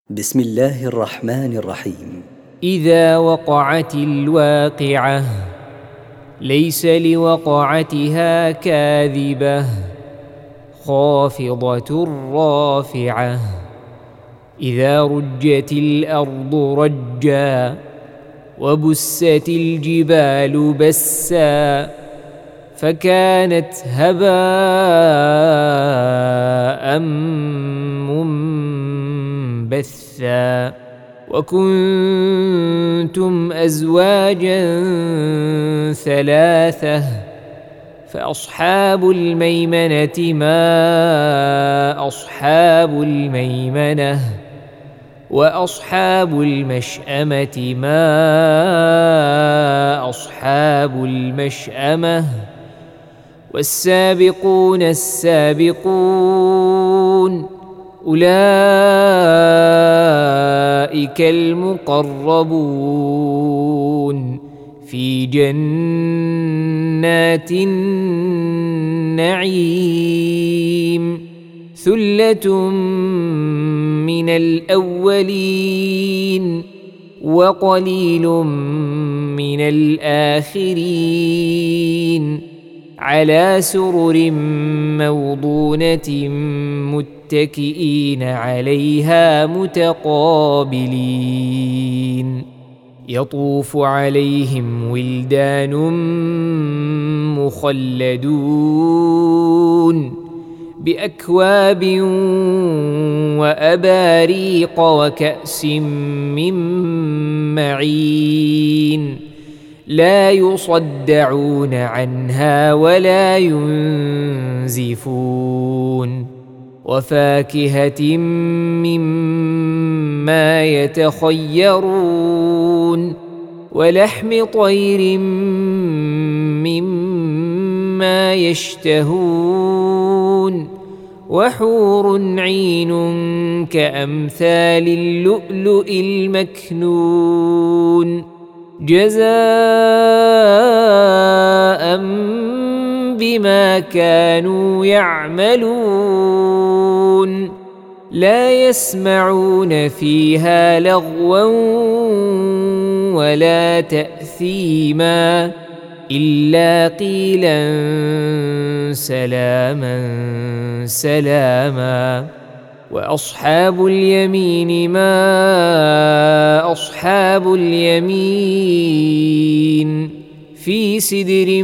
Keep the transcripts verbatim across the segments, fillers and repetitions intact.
بسم الله الرحمن الرحيم. إذا وقعت الواقعة ليس لوقعتها كاذبة خافضة رافعة. إذا رجت الأرض رجا وبست الجبال بسا فكانت هباء منبثا وكنتم أزواجا ثلاثة فأصحاب الميمنة ما أصحاب الميمنة وأصحاب المشأمة ما أصحاب المشأمة والسابقون السابقون أولئك المقربون في جنات النعيم ثلة من الأولين وقليل من الآخرين على سرر موضونة متكئين عليها متقابلين يطوف عليهم ولدان مخلدون بأكواب وأباريق وكأس من معين لا يصدعون عنها ولا ينزفون وفاكهة مما يتخيرون ولحم طير مما يشتهون وحور عين كأمثال اللؤلؤ المكنون جزاء بما كانوا يعملون لا يسمعون فيها لغوا ولا تأثيما إلا قيلا سلاما سلاما وأصحاب اليمين ما أصحاب اليمين في سدر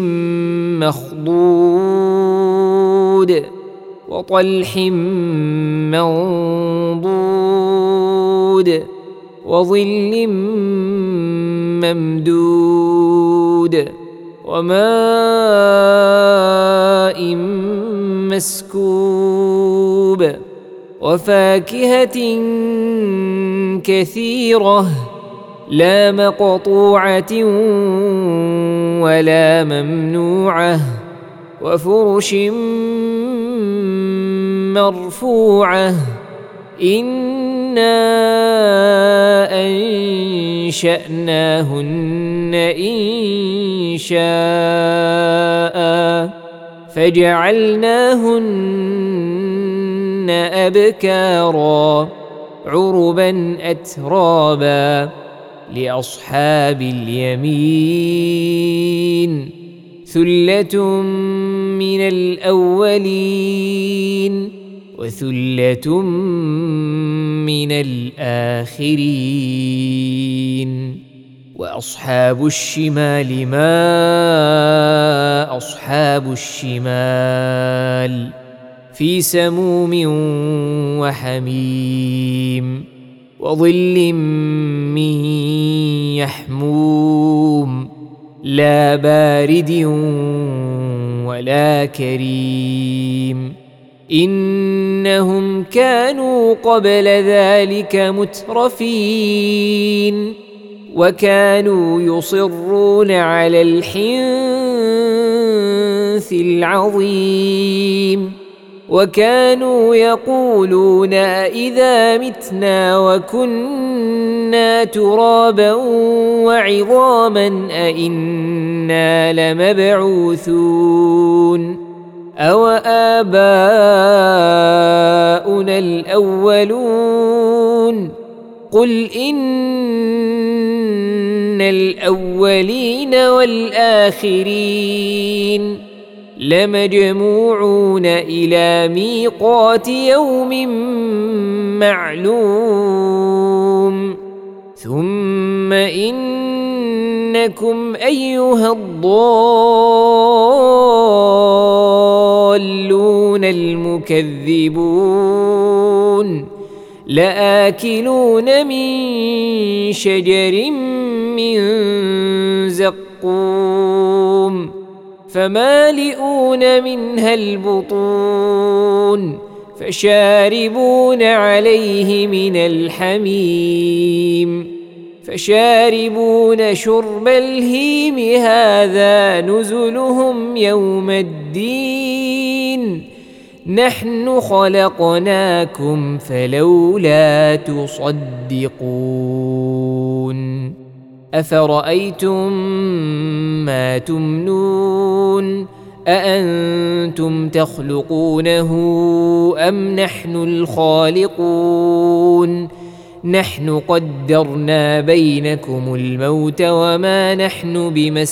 مخضود وطلح منضود وظل ممدود وماء مسكوب وفاكهة كثيرة لا مقطوعة ولا ممنوعة وفرش مرفوعة إنا أنشأناهن إن شاء فجعلناهن أبكارا عربا أترابا لأصحاب اليمين ثلة من الأولين وثلة من الآخرين وأصحاب الشمال ما أصحاب الشمال في سموم وحميم وظل من يحموم لا بارد ولا كريم إنهم كانوا قبل ذلك مترفين وكانوا يصرون على الحنث العظيم وكانوا يقولون أإذا متنا وكنا ترابا وعظاما أإنا لمبعوثون أوآباؤنا الأولون قل إن الأولين والآخرين لمجموعون إلى ميقات يوم معلوم ثم إنكم أيها الضالون المكذبون لآكلون من شجر من زقوم فمالئون منها البطون فشاربون عليه من الحميم فشاربون شرب الهيم هذا نزلهم يوم الدين نحن خلقناكم فلولا تصدقون أفرأيتم ما تمنون أأنتم تخلقونه أم نحن الخالقون نحن قدرنا بينكم الموت وما نحن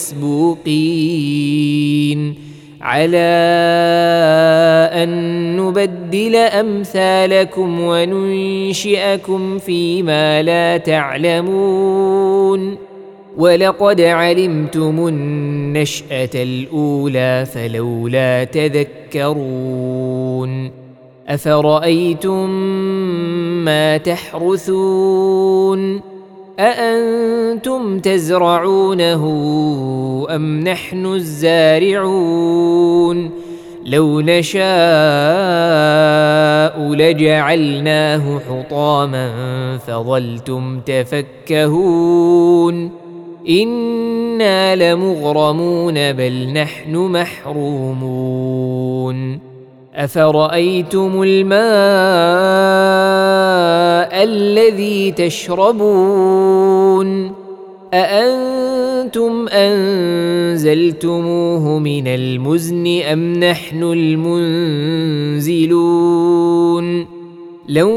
بمسبوقين على أن نبدل أمثالكم وننشئكم فيما لا تعلمون ولقد علمتم النشأة الأولى فلولا تذكرون أفرأيتم ما تحرثون أأنتم تزرعونه أم نحن الزارعون لو نشاء لجعلناه حطاما فظلتم تفكهون إنا لمغرمون بل نحن محرومون أفرأيتم الماء الذي تشربون أأنتم أنزلتموه من المزن أم نحن المنزلون لو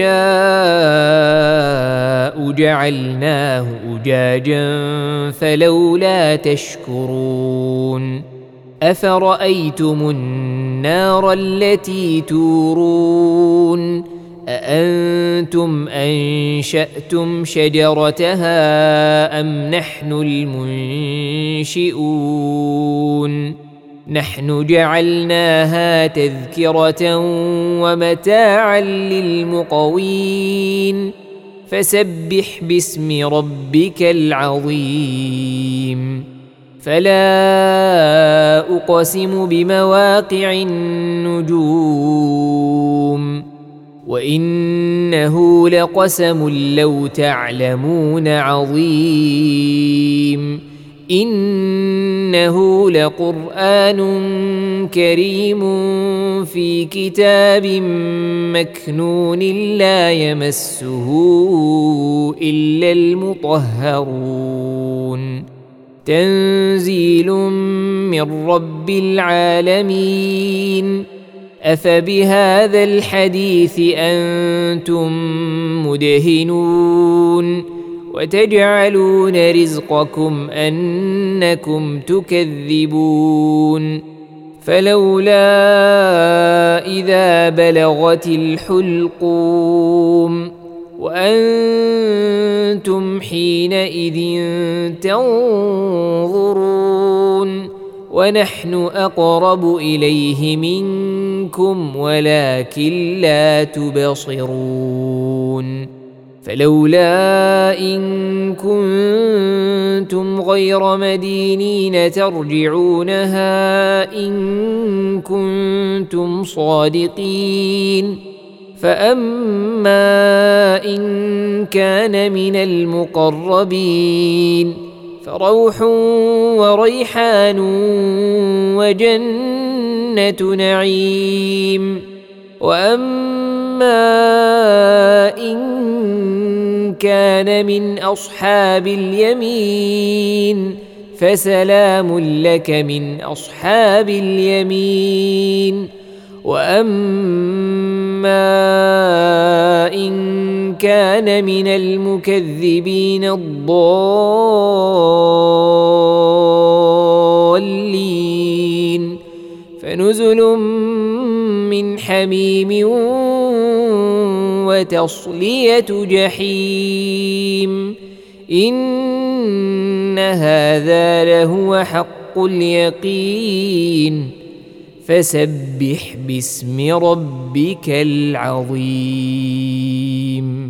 نشاء جعلناه أجاجا فلولا تشكرون أفرأيتم النار التي تورون أأنتم أنشأتم شجرتها أم نحن المنشئون نحن جعلناها تذكرة ومتاعا للمقوين فسبح باسم ربك العظيم فلا أقسم بمواقع النجوم وإنه لقسم لو تعلمون عظيم إنه لقرآن كريم في كتاب مكنون لا يمسه إلا المطهرون تنزيل من رب العالمين أفبهذا الحديث أنتم مدهنون وتجعلون رزقكم أنكم تكذبون فلولا إذا بلغت الحلقوم وأنتم حينئذ تنظرون ونحن أقرب إليه منكم ولكن لا تبصرون فلولا إن كنتم غير مدينين ترجعونها إن كنتم صادقين فأما إن كان من المقربين فروح وريحان وجنة نعيم وأما إن كان من أصحاب اليمين فسلام لك من أصحاب اليمين وأما إن كان من المكذبين الضالين فنزل من حميم وتصلية جحيم إن هذا لهو حق اليقين فسبح باسم ربك العظيم.